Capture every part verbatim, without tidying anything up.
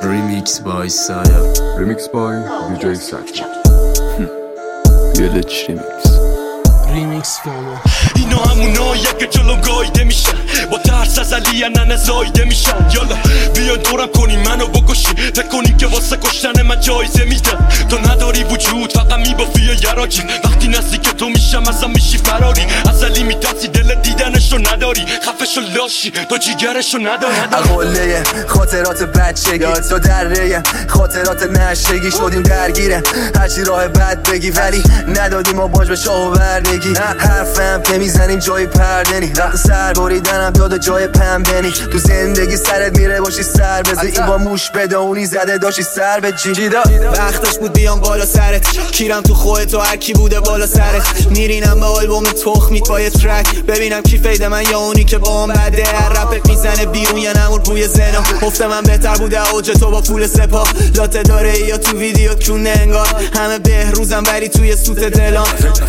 Remix by Saya. Remix by دی جی Satch. Village Remix. ریمیکس فامو اینا همونایی که جلو گایده میشن، با ترس از علی ننه زایده میشن. یالا بیان دورم کنی منو بکشی، فکر کنی که واسه کشتن من جایزه میدم. تو نداری وجود فقط میبافی یا یراجی، وقتی نزدیک تو میشم ازم میشی فراری. از علی میترسی دل دیدنشو نداری، خفشو لاشی تو جیگرشو نداری. اقله خاطرات بچگی تو دره خاطرات نشگی، شدیم درگیره هرچی راه بد بگی، ولی ندادیم ما باج به شاه و بردگی. حرفم که میزنیم جای پردنی، وقت سر بریدنم یاد جای پنبنی. تو زندگی سرت میره باشی سر بزی، این با موش بدونی زده داشتی سر به جی. وقتش بود بیام بالا سرت، کیرم تو خودت و هرکی بوده بالا سرت. میرینم به آلبوم تخمیت با یه ترک، ببینم کی فیده من یا اونی که با هم بده. هر رپت میزنه بیرون یا نمور روی زنا، گفته من بهتر بوده اوج تو با پول سپاه. لاته داره یا تو ویدیو کونه انگار، همه بهروزم ولی توی سوت دلان.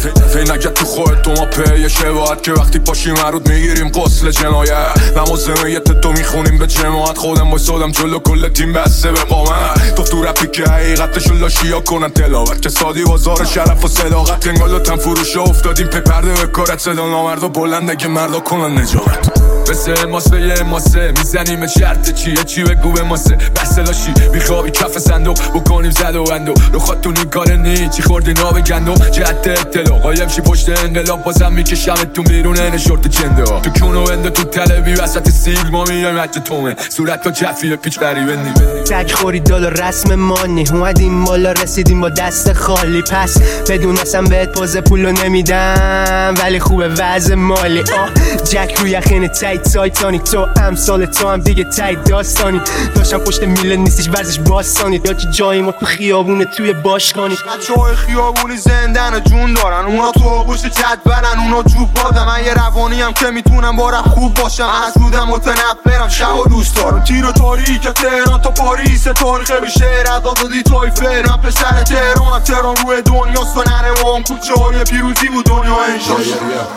فی نگه تو خودت تو ما پیه شباهت که وقتی پاشیم مرود میگیریم قسل جنایه. نمازمیت تو میخونیم به جماعت، خودم بایستادم جلو کل تیم بسته به قامت. تو تو رپی که حقیقتشو لاشیا کنن تلاوت، که سادی بازار شرف و صداقت. انگالاتم فروش افتادیم پی پرده به کارت، صدا نامرد و بلنده که مردا کنن نجابت. مثل ماسه یه ماسه میزنیم شرط چیه چی بگو به ماسه. بسته لاشی میخوابی کف صندوق بکنیم زد و اندو. رو خودتون این کار نی چی خوردی ناب گندو. جهت اطلاع قایم شی پشت انقلاب، بازم میکشم تو بیرونه نشورت چنده. تو کونو انده تو تلوی وسط سیل ما میایم حج تومه، صورت تو جفیه پیچ غریبه نی. تک خوری دلار رسم مانی، اومدیم بالا رسیدیم با دست خالی. پس بدونستم بهت پوز پولو نمیدم، ولی خوبه وضع مالی. آه جک روی یخین تایت سایتانی، تو امثال تو هم دیگه تایت داستانی. داشتم پشت میله نیستیش ورزش باستانی، یا که جایی ما تو خیابونه توی باشگانی. بچه های خیابونی زندن و جون دارن، اونا تو آغوش چت برن، اونا جوب بادم. من یه روانی هم که میتونم بارم خوب باشم، از بودم متنفرم شب و دوست دارم. تیر و تاریک تهران تا پاریس، تاریخ بیشه رداد و دیتای فرم. پسر تهرانم تهران روی دنیا سنره وام، کوچه های پیروزی بود دنیا انشاش.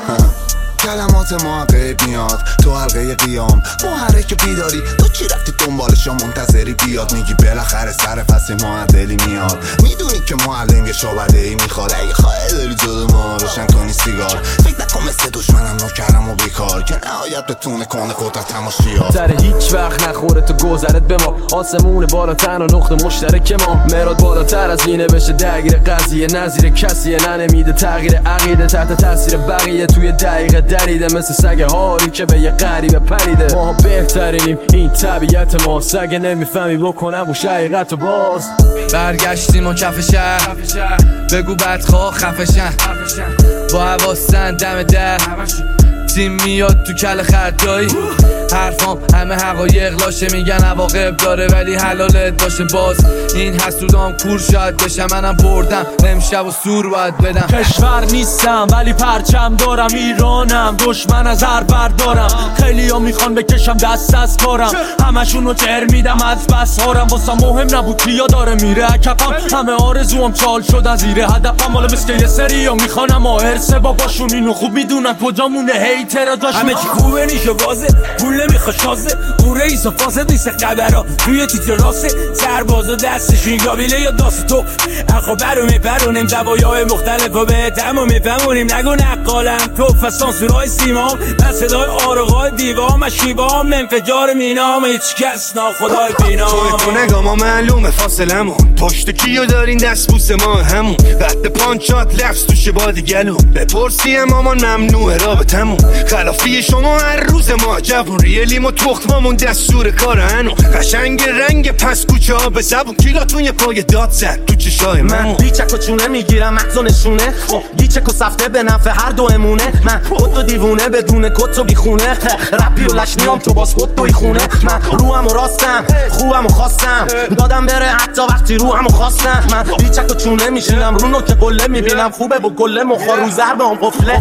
کلمات ما غیب میاد تو حلقه قیام، محرک بیداری تو چی رفتی دنبالش یا منتظری بیاد؟ میگی بالاخره سر فصل معدلی میاد، میدونی که معلم یه شعبده ای میخواد. اگه خواهی داری جلو ما روشن کنی سیگار، فکر نکن مثل دشمنم نوکرم و بیکار، که نهایت بتونه کنه قدرت تماشیا. سر هیچ وقت نخوره تو گذرت به ما، آسمون بالاتر و نقطه مشترک ما. مراد بالاتر از اینه بشه درگیر قضیه، نظیر کسیه ننمیده تغییر عقیده. تحت تاثیر بقیه توی دقیقه دریده، مثل سگ هاری که به یه غریبه پریده. ما بهترینیم این طبیعت ما، سگ نمیفهمی بکنم و شقیقت و باز. برگشتیم و کف شهر، بگو بدخواه خفشن، با حواسن دم در تیم میاد تو کل خردایی. حرفام همه حقایق لاشه، میگن عواقب داره ولی حلالت باشه. باز این حسودام کور شاید بشم، منم بردم امشب و سور باید بدم. کشور نیستم ولی پرچم دارم، ایرانم دشمن از هر بردارم. خیلی ها میخوان بکشم دست از کارم، همشون رو جر میدم از بس هارم. واسه مهم نبود کیا داره میره کفم، همه آرزوام چال شدن زیر هدفم. حالا مثل یه سری ها میخوانم آهرسه باباشون، اینو خوب میدونن کجا مونه هیتر داشت. همه چی خوبه نیشه بازه، پول نمیخواد شازه، قوره ایسا فاسد نیست قبرها روی تیتر راسه. سربازا دستشون گابیله یا داست تو اخو برو میپرونیم، دوایای مختلف و به تمام میفهمونیم. نگو نقالم تو فستان سورای سیمام، من صدای آرقای دیوام شیبام. انفجار مینام هیچ کس ناخدای بینام. توی تو نگاه ما معلومه فاصلمون، پشت کیو دارین دست بوس ما همون. بعد پانچات لفظ توش بادی گلوم، بپرسی مامان ممنوعه رابطمون. خلافی شما هر روز ما جوون، ریلیم و تخمامون دستور کار هنو. قشنگ رنگ پس کوچه ها به زبون، کیلاتون یه پای داد زد تو چشای من. بیچک و چونه میگیرم مغز و نشونه، گیچک و سفته به نفع هر دو امونه. من خود و دیوونه بدون کت و بیخونه، رپی و لشنیام تو باز خود توی خونه. من روحم و راستم خوبم و خواستم، دادم بره حتی وقتی روحم و خواستم. من بیچک و چونه میشینم رو نوک قله، میبینم خوبه با گله مخار رو ضربه هم قفله.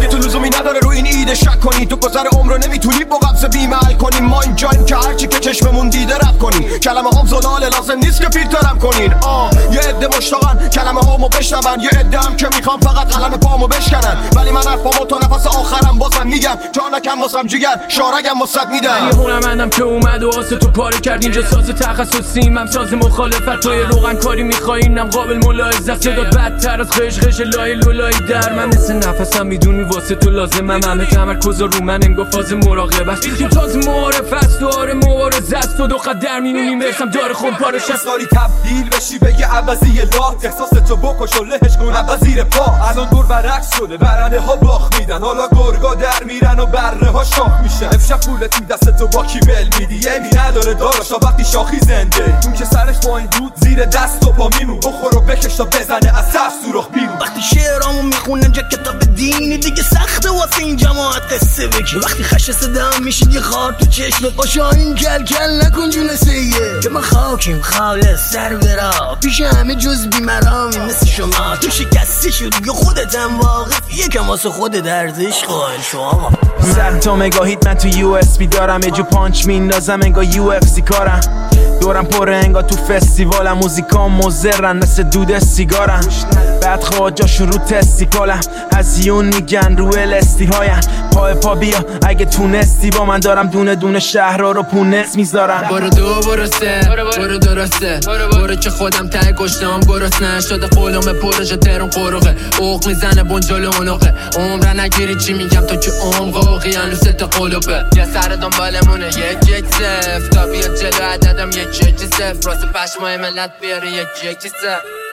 دیگه تو لزومی نداره رو این ایده شک کنی. تو گذر عمر رو نمیتونی با قبض بیمل کنی. ما اینجاییم که هرچی که چشممون دیده رد کنیم. کلمه هام زلاله لازم نیست که فیلترم کنین. آه یه عده مشتاقن کلمه هامو بشنون، یه عده هم که میخوام فقط قلم پامو بشکنن. ولی من حرفامو تا نفس آخرم بازم میگم، جانکم واسم جیگر شارگم واسط میدم. یه هنرمندم که اومد و آسه تو پاره کرد. اینجا ساز تخصصیم، هم ساز مخالفت. توی روغن کاری میخوای اینم قابل ملاحظه است. صدات بدتر از قشقش لای لولایی در من. مثل نفسم میدونی واسه تو لازمم. همه تمرکز رو من انگار فاز مراقبت. این تاز معارف است و آره مبارزه است. تو دو قدر میدونیم برسم داره خون پارش است. سالی تبدیل بشی بگه عوضی لات. احساس تو بکش و لهش کن عوضی پا. الان دور برعکس شده، برنده ها باخ میدن. حالا گرگا در میرن و بره ها شاخ میشن. امشب پولت می دست تو با کی ول میدی. یمی نداره داراشا وقتی شاخی زنده. اون که سرش با این دود زیر دست و پا میمون. بخور و بکش تا بزنه از سر سوراخ بیرون. وقتی شعرامو میخونم جا کتاب دینی دیگه سخته واسه این جماعت قصه بگی. وقتی خش صدام میشید یه خار تو چشمت باشا این کل کل نکن جون سیه. که ما خاکیم خالص سر برا پیش همه جز بیمرامی مثل شما. تو شکسته شدی یا خودت هم واقف یکم واسه خود دردش قائل شما. صد تا مگاهیت من تو یو اس بی دارم. یه جو پانچ میندازم انگار یو اف سی کارم. دورم پره انگار تو فستیوالم. موزیکام مزرن مثل دود سیگارم. بعد خواجاشون رو تستیکالم. هزیون میگن رو الستی هایم. پای پا بیا اگه تونستی با من دارم دونه دونه شهرها رو پونس میذارم. برو دو برو سه برو درسته برو که خودم ته گشتم گرسنه شده. قولم پروژه ترون قروقه اوق میزنه بونجل اونقه. عمره نگیری چی میگم تو که عمق و خیانو ست قلوبه. یه سر دنبالمونه یک یک صفر تا بیاد جلو عددم یک یک صفر. راست پشمای ملت بیاره یک یک صفر.